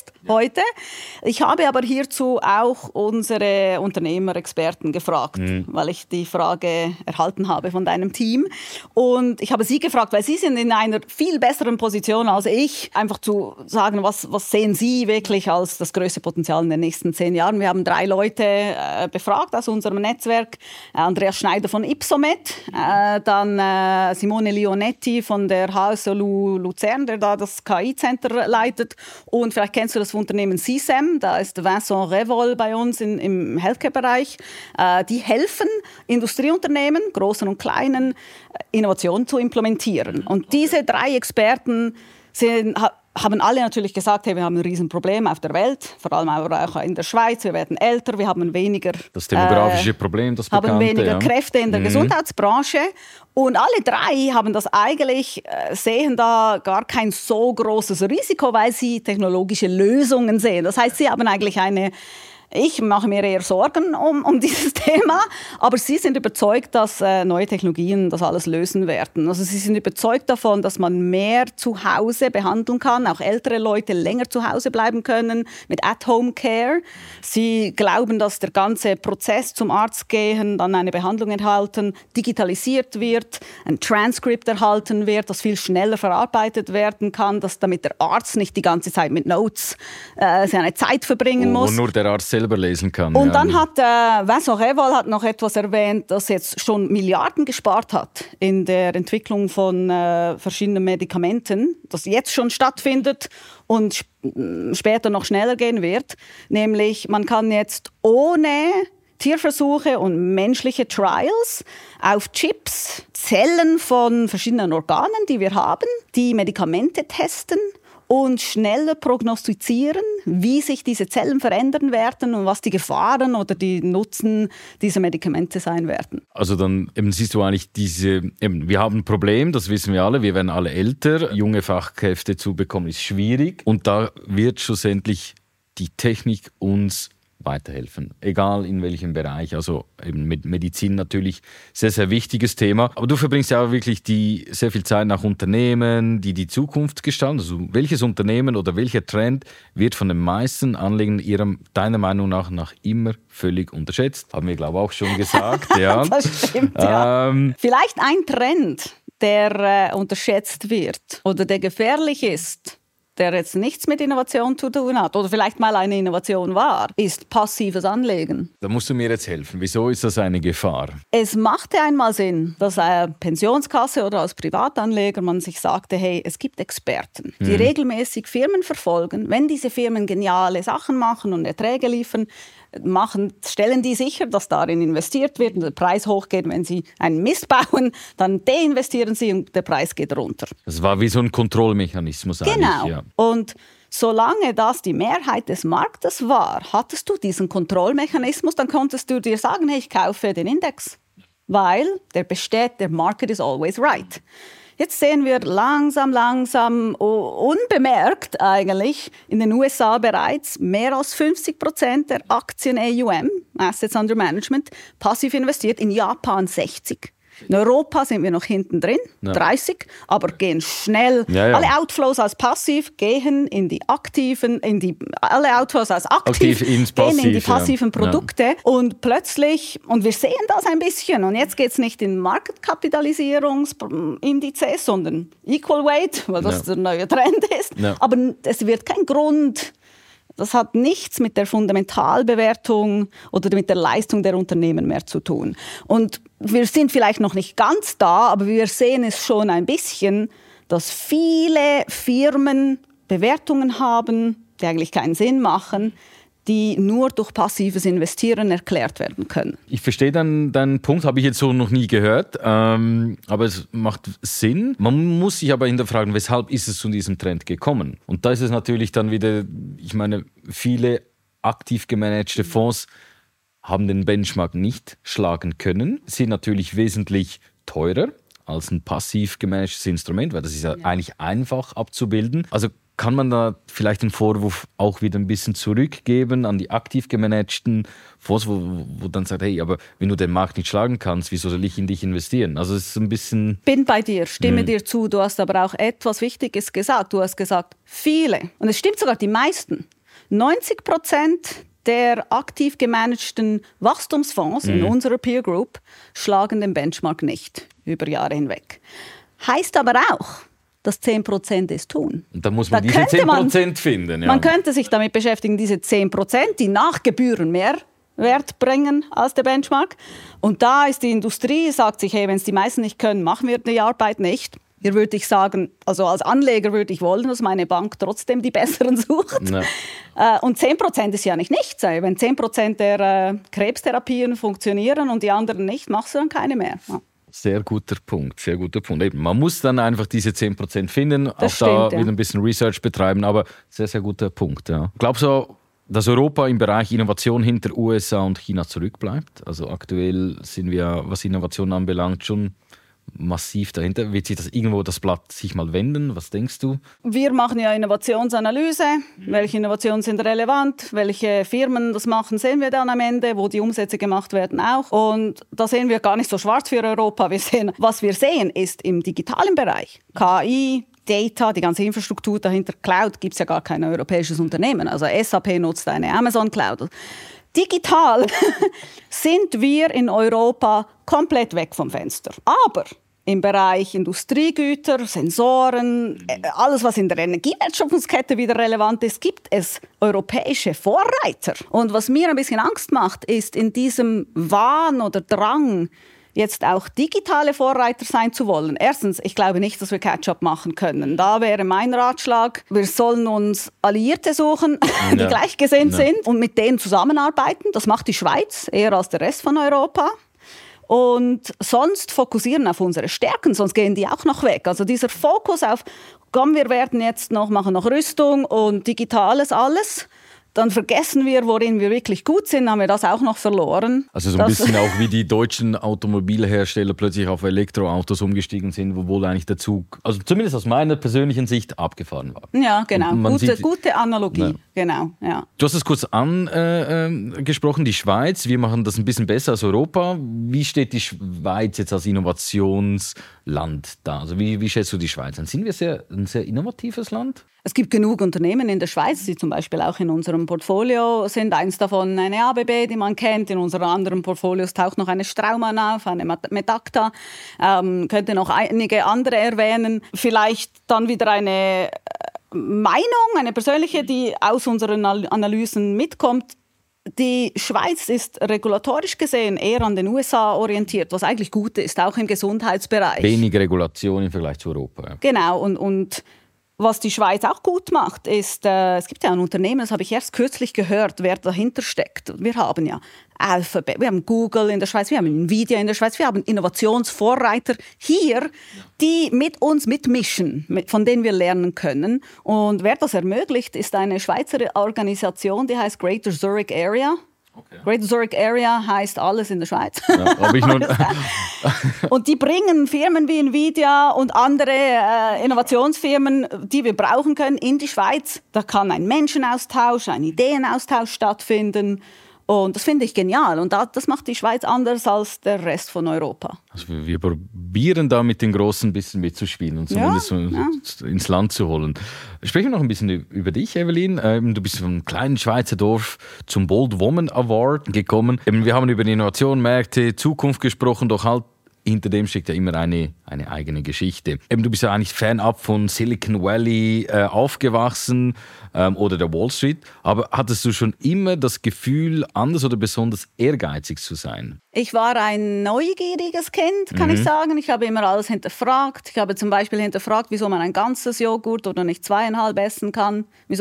Podcast heute. Ich habe aber hierzu auch unsere Unternehmerexperten gefragt, mhm. weil ich die Frage erhalten habe von deinem Team. Und ich habe sie gefragt, weil sie sind in einer viel besseren Position als ich, einfach zu sagen, was, was sehen sie wirklich als das größte Potenzial in den nächsten zehn Jahren. Wir haben drei Leute äh, befragt aus unserem Netzwerk. Äh, Andreas Schneider von Ypsomed, äh, dann äh, Simone Leonetti von der H S O Lu Luzern, der da das K I-Center leitet. Und vielleicht kennst du das Unternehmen C S A M, da ist Vincent Revol bei uns in, im Healthcare-Bereich. Äh, die helfen Industrieunternehmen, großen und kleinen, Innovationen zu implementieren. Und diese drei Experten sind, haben alle natürlich gesagt, hey, wir haben ein Riesenproblem auf der Welt, vor allem auch in der Schweiz. Wir werden älter, wir haben weniger, das demografische äh, Problem, das bekannte, haben weniger ja. Kräfte in der mhm. Gesundheitsbranche. Und alle drei haben das eigentlich, äh, sehen da gar kein so großes Risiko, weil sie technologische Lösungen sehen. Das heißt, sie haben eigentlich eine Ich mache mir eher Sorgen um, um dieses Thema, aber sie sind überzeugt, dass äh, neue Technologien das alles lösen werden. Also sie sind überzeugt davon, dass man mehr zu Hause behandeln kann, auch ältere Leute länger zu Hause bleiben können mit At-Home-Care. Sie glauben, dass der ganze Prozess zum Arzt gehen, dann eine Behandlung erhalten, digitalisiert wird, ein Transkript erhalten wird, das viel schneller verarbeitet werden kann, dass damit der Arzt nicht die ganze Zeit mit Notes äh, seine Zeit verbringen oh, muss. Und nur der Arzt selber lesen kann. Und ja. dann hat äh, Vincent Revol hat noch etwas erwähnt, das jetzt schon Milliarden gespart hat in der Entwicklung von äh, verschiedenen Medikamenten, das jetzt schon stattfindet und sp- später noch schneller gehen wird. Nämlich, man kann jetzt ohne Tierversuche und menschliche Trials auf Chips Zellen von verschiedenen Organen, die wir haben, die Medikamente testen und schneller prognostizieren, wie sich diese Zellen verändern werden und was die Gefahren oder die Nutzen dieser Medikamente sein werden. Also dann eben siehst du eigentlich diese, eben, wir haben ein Problem, das wissen wir alle, wir werden alle älter, junge Fachkräfte zu bekommen ist schwierig und da wird schlussendlich die Technik uns weiterhelfen, egal in welchem Bereich, also eben mit Medizin natürlich sehr, sehr wichtiges Thema. Aber du verbringst ja auch wirklich die, sehr viel Zeit nach Unternehmen, die die Zukunft gestalten. Also welches Unternehmen oder welcher Trend wird von den meisten Anlegern ihrem, deiner Meinung nach, nach immer völlig unterschätzt? Haben wir, glaube ich, auch schon gesagt. Ja. Das stimmt, ja. Ähm, Vielleicht ein Trend, der äh, unterschätzt wird oder der gefährlich ist, der jetzt nichts mit Innovation zu tun hat oder vielleicht mal eine Innovation war, ist passives Anlegen. Da musst du mir jetzt helfen. Wieso ist das eine Gefahr? Es machte einmal Sinn, dass eine Pensionskasse oder als Privatanleger man sich sagte, hey, es gibt Experten, die mhm. regelmäßig Firmen verfolgen. Wenn diese Firmen geniale Sachen machen und Erträge liefern, machen, stellen die sicher, dass darin investiert wird und der Preis hochgeht. Wenn sie einen Mist bauen, dann deinvestieren sie und der Preis geht runter. Das war wie so ein Kontrollmechanismus eigentlich. Genau. Ja. Und solange das die Mehrheit des Marktes war, hattest du diesen Kontrollmechanismus, dann konntest du dir sagen, hey, ich kaufe den Index, weil der besteht, der Market is always right. Jetzt sehen wir langsam, langsam, unbemerkt eigentlich, in den U S A bereits mehr als fünfzig Prozent der Aktien A U M, Assets Under Management, passiv investiert, in Japan sechzig. In Europa sind wir noch hinten drin, ja. dreißig, aber gehen schnell. Ja, ja. Alle Outflows als passiv gehen in die aktiven, in die, alle Outflows als aktiv, aktiv ins Passiv, gehen in die ja. passiven Produkte. Ja. Und plötzlich, und wir sehen das ein bisschen, und jetzt geht es nicht in Marketkapitalisierungsindizes, sondern Equal Weight, weil das ja. der neue Trend ist. Ja. Aber es wird kein Grund. Das hat nichts mit der Fundamentalbewertung oder mit der Leistung der Unternehmen mehr zu tun. Und wir sind vielleicht noch nicht ganz da, aber wir sehen es schon ein bisschen, dass viele Firmen Bewertungen haben, die eigentlich keinen Sinn machen, die nur durch passives Investieren erklärt werden können. Ich verstehe deinen, deinen Punkt, habe ich jetzt so noch nie gehört, ähm, aber es macht Sinn. Man muss sich aber hinterfragen, weshalb ist es zu diesem Trend gekommen? Und da ist es natürlich dann wieder, ich meine, viele aktiv gemanagte Fonds haben den Benchmark nicht schlagen können, sind natürlich wesentlich teurer als ein passiv gemanagtes Instrument, weil das ist ja, ja. eigentlich einfach abzubilden. Also kann man da vielleicht den Vorwurf auch wieder ein bisschen zurückgeben an die aktiv gemanagten Fonds, wo, wo dann sagt, hey, aber wenn du den Markt nicht schlagen kannst, wieso soll ich in dich investieren? Also es ist ein bisschen... Bin bei dir, stimme mh. dir zu. Du hast aber auch etwas Wichtiges gesagt. Du hast gesagt, viele, und es stimmt sogar, die meisten, neunzig Prozent der aktiv gemanagten Wachstumsfonds mhm. in unserer Peer Group schlagen den Benchmark nicht über Jahre hinweg. Heißt aber auch, dass zehn Prozent es tun. Und da muss man da diese zehn Prozent finden. Ja. Man könnte sich damit beschäftigen, diese zehn Prozent, die nach Gebühren mehr Wert bringen als der Benchmark. Und da ist die Industrie, sagt sich, hey, wenn es die meisten nicht können, machen wir die Arbeit nicht. Hier würde ich sagen, also als Anleger würde ich wollen, dass meine Bank trotzdem die Besseren sucht. Ja. Und zehn Prozent ist ja nicht nichts. Wenn zehn Prozent der äh, Krebstherapien funktionieren und die anderen nicht, machst du dann keine mehr. Ja. Sehr guter Punkt, sehr guter Punkt. Eben, man muss dann einfach diese zehn Prozent finden, das auch stimmt, da ja. wieder ein bisschen Research betreiben, aber sehr, sehr guter Punkt. Ja. Glaubst du, dass Europa im Bereich Innovation hinter U S A und China zurückbleibt? Also aktuell sind wir, was Innovation anbelangt, schon massiv dahinter. Wird sich das irgendwo das Blatt sich mal wenden? Was denkst du? Wir machen ja Innovationsanalyse. Mhm. Welche Innovationen sind relevant? Welche Firmen das machen, sehen wir dann am Ende, wo die Umsätze gemacht werden auch. Und da sehen wir gar nicht so schwarz für Europa. Wir sehen, was wir sehen, ist im digitalen Bereich. K I, Data, die ganze Infrastruktur dahinter, Cloud, gibt es ja gar kein europäisches Unternehmen. Also S A P nutzt eine Amazon Cloud. Digital sind wir in Europa komplett weg vom Fenster. Aber im Bereich Industriegüter, Sensoren, alles, was in der Energiewertschöpfungskette wieder relevant ist, gibt es europäische Vorreiter. Und was mir ein bisschen Angst macht, ist in diesem Wahn oder Drang, jetzt auch digitale Vorreiter sein zu wollen. Erstens, ich glaube nicht, dass wir Catch-up machen können. Da wäre mein Ratschlag, wir sollen uns Alliierte suchen, die ja. gleichgesinnt ja. sind und mit denen zusammenarbeiten. Das macht die Schweiz eher als der Rest von Europa. Und sonst fokussieren auf unsere Stärken, sonst gehen die auch noch weg. Also dieser Fokus auf, komm, wir werden jetzt noch, machen noch Rüstung und Digitales alles, dann vergessen wir, worin wir wirklich gut sind, haben wir das auch noch verloren. Also so ein das bisschen auch wie die deutschen Automobilhersteller plötzlich auf Elektroautos umgestiegen sind, obwohl eigentlich der Zug, also zumindest aus meiner persönlichen Sicht, abgefahren war. Ja, genau. Gute, sieht, gute Analogie. Ja. Genau, ja. Du hast es kurz angesprochen, äh, die Schweiz. Wir machen das ein bisschen besser als Europa. Wie steht die Schweiz jetzt als Innovationsland da? Also wie, wie schätzt du die Schweiz an? Sind wir sehr, ein sehr innovatives Land? Es gibt genug Unternehmen in der Schweiz, die zum Beispiel auch in unserem Portfolio sind. Eins davon eine A B B, die man kennt. In unseren anderen Portfolios taucht noch eine Straumann auf, eine Medacta. Ähm, könnte noch einige andere erwähnen. Vielleicht dann wieder eine Meinung, eine persönliche, die aus unseren Analysen mitkommt. Die Schweiz ist regulatorisch gesehen eher an den U S A orientiert, was eigentlich gut ist, auch im Gesundheitsbereich. Wenig Regulation im Vergleich zu Europa. Ja. Genau, und, und was die Schweiz auch gut macht, ist, äh, es gibt ja ein Unternehmen, das habe ich erst kürzlich gehört, wer dahinter steckt. Wir haben ja Alphabet, wir haben Google in der Schweiz, wir haben Nvidia in der Schweiz, wir haben Innovationsvorreiter hier, die mit uns mitmischen, mit, von denen wir lernen können. Und wer das ermöglicht, ist eine Schweizer Organisation, die heißt Greater Zurich Area. Okay. Greater Zurich Area heisst alles in der Schweiz. Ja, hab ich nun und die bringen Firmen wie Nvidia und andere äh, Innovationsfirmen, die wir brauchen können, in die Schweiz. Da kann ein Menschenaustausch, ein Ideenaustausch stattfinden. Und das finde ich genial. Und das macht die Schweiz anders als der Rest von Europa. Also wir probieren da mit den Großen ein bisschen mitzuspielen und zumindest ja, ja. ins Land zu holen. Sprechen wir noch ein bisschen über dich, Evelyn. Du bist vom kleinen Schweizer Dorf zum Bold Woman Award gekommen. Wir haben über Innovation, Märkte, Zukunft gesprochen, doch halt hinter dem steckt ja immer eine, eine eigene Geschichte. Eben, du bist ja eigentlich Fan-up von Silicon Valley äh, aufgewachsen ähm, oder der Wall Street. Aber hattest du schon immer das Gefühl, anders oder besonders ehrgeizig zu sein? Ich war ein neugieriges Kind, kann mhm. ich sagen. Ich habe immer alles hinterfragt. Ich habe zum Beispiel hinterfragt, wieso man ein ganzes Joghurt oder nicht zweieinhalb essen kann. Wieso?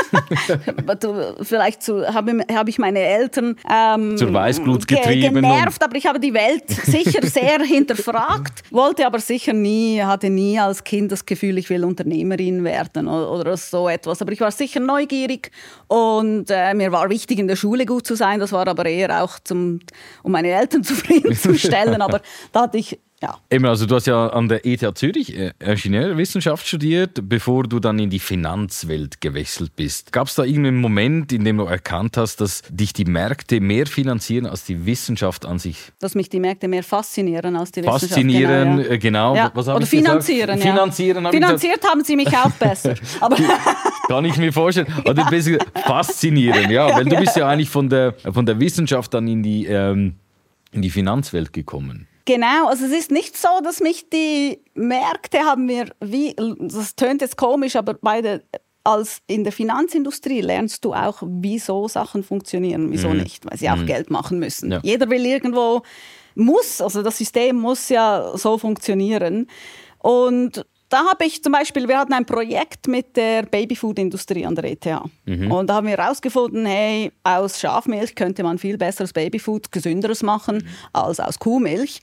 Vielleicht zu, habe, habe ich meine Eltern ähm, zur Weißglut getrieben. genervt, aber ich habe die Welt sicher sehr hinterfragt. Wollte aber sicher nie, hatte nie als Kind das Gefühl, ich will Unternehmerin werden oder, oder so etwas. Aber ich war sicher neugierig und äh, mir war wichtig, in der Schule gut zu sein. Das war aber eher auch, zum, um meine Eltern zufriedenzustellen, aber da hatte ich, ja. Eben, also du hast ja an der E T H Zürich Ingenieurwissenschaft studiert, bevor du dann in die Finanzwelt gewechselt bist. Gab es da irgendeinen Moment, in dem du erkannt hast, dass dich die Märkte mehr finanzieren als die Wissenschaft an sich? Dass mich die Märkte mehr faszinieren als die Wissenschaft. Faszinieren, genau. Ja. genau. Ja. Was Oder ich finanzieren, gesagt? ja. Finanzieren, hab Finanziert haben sie mich auch besser. Aber Kann ich mir vorstellen. Oder besser faszinierend, ja. Ja, Weil du ja. bist ja eigentlich von der, von der Wissenschaft dann in die, ähm, in die Finanzwelt gekommen. Genau, also es ist nicht so, dass mich die Märkte haben mir, wie, das tönt jetzt komisch, aber bei der, als in der Finanzindustrie lernst du auch, wieso Sachen funktionieren, wieso Mhm. nicht, weil sie auch Mhm. Geld machen müssen. Ja. Jeder will irgendwo, muss, also das System muss ja so funktionieren. Und da habe ich zum Beispiel, wir hatten ein Projekt mit der Babyfood-Industrie an der E T H. Mhm. Und da haben wir herausgefunden, hey, aus Schafmilch könnte man viel besseres Babyfood, gesünderes machen Mhm. als aus Kuhmilch.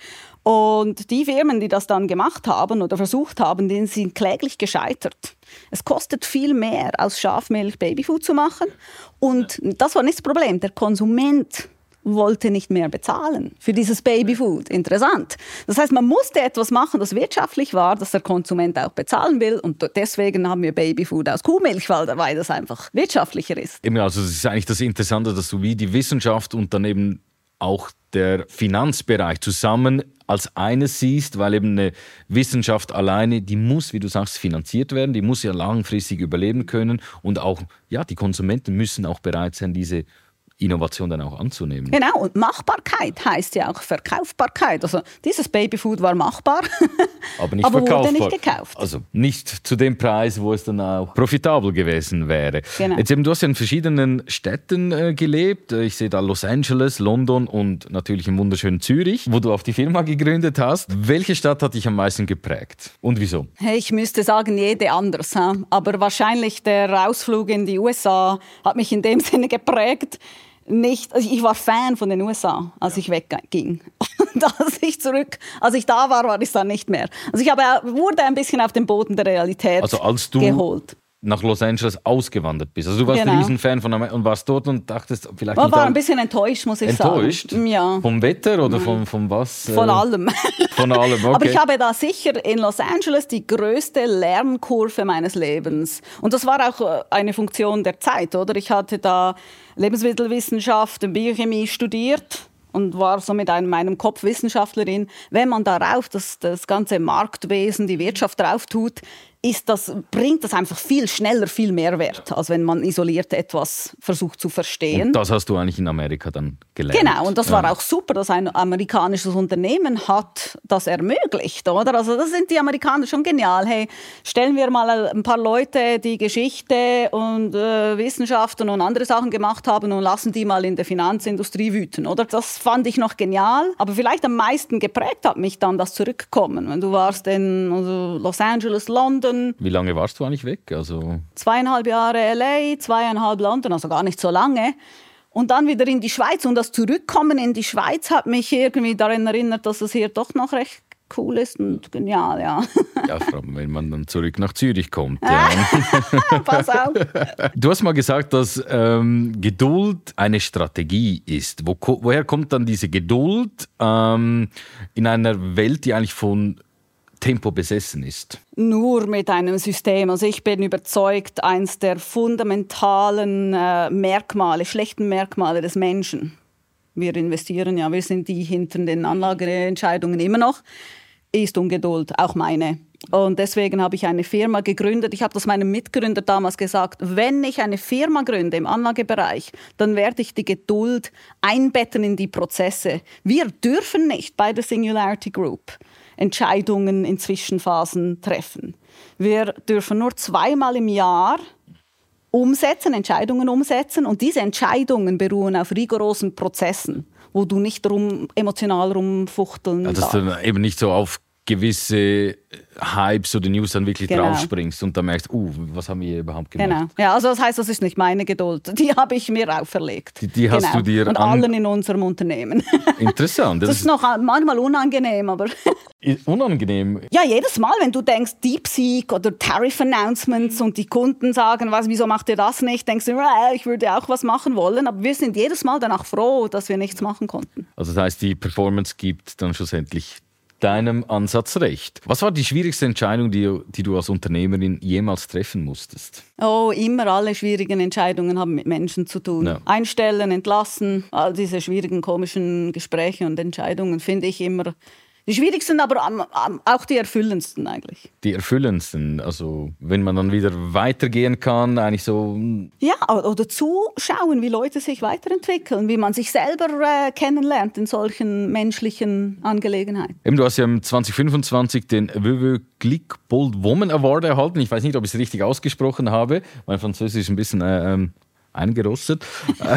Und die Firmen, die das dann gemacht haben oder versucht haben, die sind kläglich gescheitert. Es kostet viel mehr, aus Schafmilch Babyfood zu machen. Und das war nicht das Problem. Der Konsument wollte nicht mehr bezahlen für dieses Babyfood. Interessant. Das heißt, man musste etwas machen, das wirtschaftlich war, dass der Konsument auch bezahlen will. Und deswegen haben wir Babyfood aus Kuhmilch, weil das einfach wirtschaftlicher ist. Eben, also das ist eigentlich das Interessante, dass du wie die Wissenschaft und dann eben auch der Finanzbereich zusammen als eines siehst, weil eben eine Wissenschaft alleine, die muss, wie du sagst, finanziert werden, die muss ja langfristig überleben können und auch, ja, die Konsumenten müssen auch bereit sein, diese Innovation dann auch anzunehmen. Genau, und Machbarkeit heißt ja auch Verkaufbarkeit. Also dieses Babyfood war machbar, aber nicht aber verkaufbar. wurde nicht gekauft. Also nicht zu dem Preis, wo es dann auch profitabel gewesen wäre. Genau. Jetzt eben, du hast ja in verschiedenen Städten äh, gelebt. Ich sehe da Los Angeles, London und natürlich im wunderschönen Zürich, wo du auch die Firma gegründet hast. Welche Stadt hat dich am meisten geprägt und wieso? Hey, ich müsste sagen, jede anders. He? Aber wahrscheinlich der Ausflug in die U S A hat mich in dem Sinne geprägt. Nicht, also ich war Fan von den U S A, als ich wegging. Und als ich zurück, als ich da war, war ich es dann nicht mehr. Also ich habe, wurde ein bisschen auf den Boden der Realität Also als du geholt. nach Los Angeles ausgewandert bist. Also du warst Genau. ein Riesenfan von Amerika und warst dort und dachtest vielleicht Ich nicht war all- ein bisschen enttäuscht, muss ich enttäuscht? sagen. Ja, Vom Wetter oder von, von was? von Äh, allem. Von allem, okay. Aber ich habe da sicher in Los Angeles die größte Lernkurve meines Lebens. Und das war auch äh, eine Funktion der Zeit, oder? Ich hatte da Lebensmittelwissenschaft und Biochemie studiert und war so mit einem, meinem Kopf Wissenschaftlerin. Wenn man darauf das, das ganze Marktwesen, die Wirtschaft drauf tut, ist das, bringt das einfach viel schneller, viel mehr Wert, als wenn man isoliert etwas versucht zu verstehen. Und das hast du eigentlich in Amerika dann gelernt. Genau, und das war Ja. auch super, dass ein amerikanisches Unternehmen hat das ermöglicht, oder? Also das sind die Amerikaner schon genial. Hey, stellen wir mal ein paar Leute, die Geschichte und äh, Wissenschaften und andere Sachen gemacht haben und lassen die mal in der Finanzindustrie wüten, oder? Das fand ich noch genial, aber vielleicht am meisten geprägt hat mich dann das Zurückkommen. Wenn du warst in also Los Angeles, London, Wie lange warst du eigentlich weg? Also zweieinhalb Jahre L A, zweieinhalb London, also gar nicht so lange. Und dann wieder in die Schweiz. Und das Zurückkommen in die Schweiz hat mich irgendwie daran erinnert, dass es hier doch noch recht cool ist und genial, ja. ja, vor allem, wenn man dann zurück nach Zürich kommt. Ja. Pass auf. Du hast mal gesagt, dass ähm, Geduld eine Strategie ist. Wo, woher kommt dann diese Geduld ähm, in einer Welt, die eigentlich von Tempo besessen ist? Nur mit einem System. Also ich bin überzeugt, eines der fundamentalen äh, Merkmale, schlechten Merkmale des Menschen. Wir investieren ja, wir sind die hinter den Anlageentscheidungen immer noch, ist Ungeduld, auch meine. Und deswegen habe ich eine Firma gegründet. Ich habe das meinem Mitgründer damals gesagt, wenn ich eine Firma gründe im Anlagebereich, dann werde ich die Geduld einbetten in die Prozesse. Wir dürfen nicht bei der Singularity Group Entscheidungen in Zwischenphasen treffen. Wir dürfen nur zweimal im Jahr umsetzen, Entscheidungen umsetzen, und diese Entscheidungen beruhen auf rigorosen Prozessen, wo du nicht rum, emotional rumfuchteln Ja, dass darfst. du dann eben nicht so auf gewisse Hypes oder News dann wirklich Genau. draufspringst und dann merkst, uh, was haben wir hier überhaupt gemacht? Genau. Ja, also das heißt, das ist nicht meine Geduld. Die habe ich mir auferlegt. Die, die hast genau. du dir Und an- allen in unserem Unternehmen. Interessant. Das Das ist noch manchmal unangenehm, aber ist unangenehm. ja, jedes Mal, wenn du denkst, DeepSeek oder Tariff-Announcements und die Kunden sagen, was, wieso macht ihr das nicht, denkst du, äh, ich würde auch was machen wollen, aber wir sind jedes Mal danach froh, dass wir nichts machen konnten. Also das heißt, die Performance gibt dann schlussendlich deinem Ansatz recht. Was war die schwierigste Entscheidung, die, die du als Unternehmerin jemals treffen musstest? Oh, immer alle schwierigen Entscheidungen haben mit Menschen zu tun. Ja. Einstellen, entlassen, all diese schwierigen, komischen Gespräche und Entscheidungen finde ich immer Die schwierigsten, aber auch die erfüllendsten eigentlich. Die erfüllendsten, also wenn man dann wieder weitergehen kann, eigentlich so... Ja, oder zuschauen, wie Leute sich weiterentwickeln, wie man sich selber äh, kennenlernt in solchen menschlichen Angelegenheiten. Eben, du hast ja im zwanzig fünfundzwanzig den Veuve Clicquot Woman Award erhalten. Ich weiß nicht, ob ich es richtig ausgesprochen habe. Mein Französisch ist ein bisschen... Äh, ähm eingerostet.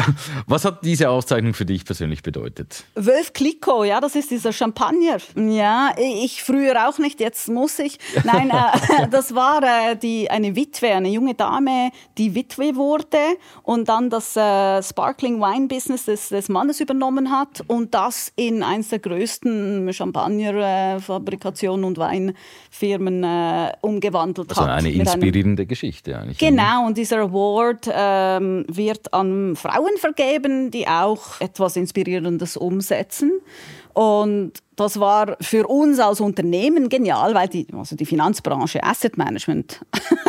Was hat diese Auszeichnung für dich persönlich bedeutet? Veuve Clicquot, ja, das ist dieser Champagner. Ja, ich früher auch nicht, jetzt muss ich. Nein, äh, das war äh, die, eine Witwe, eine junge Dame, die Witwe wurde und dann das äh, Sparkling Wine Business des, des Mannes übernommen hat und das in eines der größten Champagner-Fabrikationen und Weinfirmen äh, umgewandelt also hat. Eine inspirierende einem, Geschichte eigentlich. Genau, und dieser Award ähm, wird an Frauen vergeben, die auch etwas Inspirierendes umsetzen. Und das war für uns als Unternehmen genial, weil die, also die Finanzbranche, Asset Management,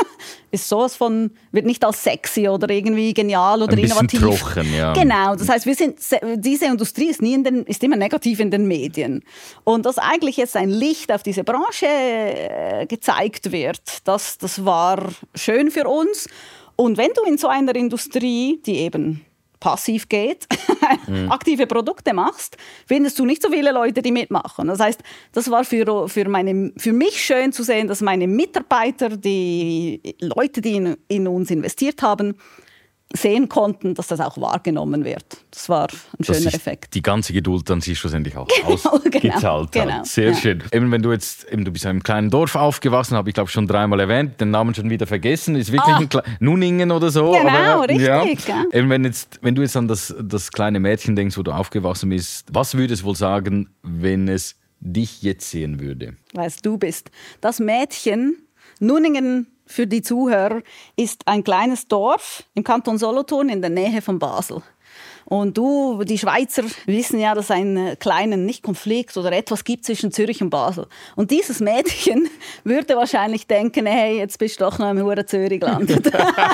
ist sowas von, wird nicht als sexy oder irgendwie genial oder ein bisschen innovativ. Trocken, ja. Genau, das heißt, wir sind, diese Industrie ist, nie in den, ist immer negativ in den Medien. Und dass eigentlich jetzt ein Licht auf diese Branche äh, gezeigt wird, das, das war schön für uns. Und wenn du in so einer Industrie, die eben passiv geht, mhm. aktive Produkte machst, findest du nicht so viele Leute, die mitmachen. Das heißt, das war für, für, meine, für mich schön zu sehen, dass meine Mitarbeiter, die Leute, die in, in uns investiert haben, sehen konnten, dass das auch wahrgenommen wird. Das war ein schöner dass Effekt. Die ganze Geduld dann sich schlussendlich auch genau, ausgezahlt genau, hat. genau, Sehr ja. schön. Eben, wenn du jetzt, eben, du bist in einem kleinen Dorf aufgewachsen, habe ich glaube schon dreimal erwähnt, den Namen schon wieder vergessen, ist wirklich ah. ein Kle- Nuningen oder so. Genau, aber, richtig. Ja. Ja. Eben, wenn, jetzt, wenn du jetzt an das, das kleine Mädchen denkst, wo du aufgewachsen bist, was würdest du wohl sagen, wenn es dich jetzt sehen würde? Weißt du bist. Das Mädchen, Nuningen, für die Zuhörer, ist ein kleines Dorf im Kanton Solothurn in der Nähe von Basel. Und du, die Schweizer wissen ja, dass es einen kleinen, nicht Konflikt oder etwas gibt zwischen Zürich und Basel. Und dieses Mädchen würde wahrscheinlich denken, hey, jetzt bist du doch noch im Hure Zürich gelandet.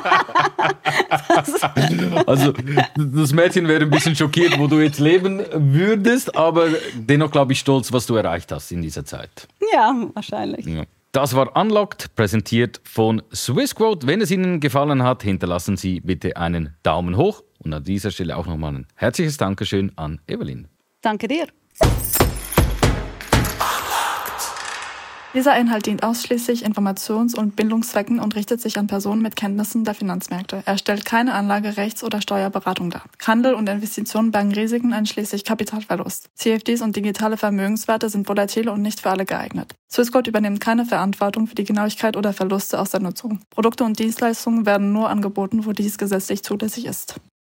Also das Mädchen wäre ein bisschen schockiert, wo du jetzt leben würdest, aber dennoch, glaube ich, stolz, was du erreicht hast in dieser Zeit. Ja, wahrscheinlich. Ja. Das war Unlocked, präsentiert von Swissquote. Wenn es Ihnen gefallen hat, hinterlassen Sie bitte einen Daumen hoch. Und an dieser Stelle auch nochmal ein herzliches Dankeschön an Evelyn. Danke dir. Dieser Inhalt dient ausschließlich Informations- und Bildungszwecken und richtet sich an Personen mit Kenntnissen der Finanzmärkte. Er stellt keine Anlage-, Rechts- oder Steuerberatung dar. Handel und Investitionen bergen Risiken, einschließlich Kapitalverlust. C F Ds und digitale Vermögenswerte sind volatile und nicht für alle geeignet. Swissquote übernimmt keine Verantwortung für die Genauigkeit oder Verluste aus der Nutzung. Produkte und Dienstleistungen werden nur angeboten, wo dies gesetzlich zulässig ist.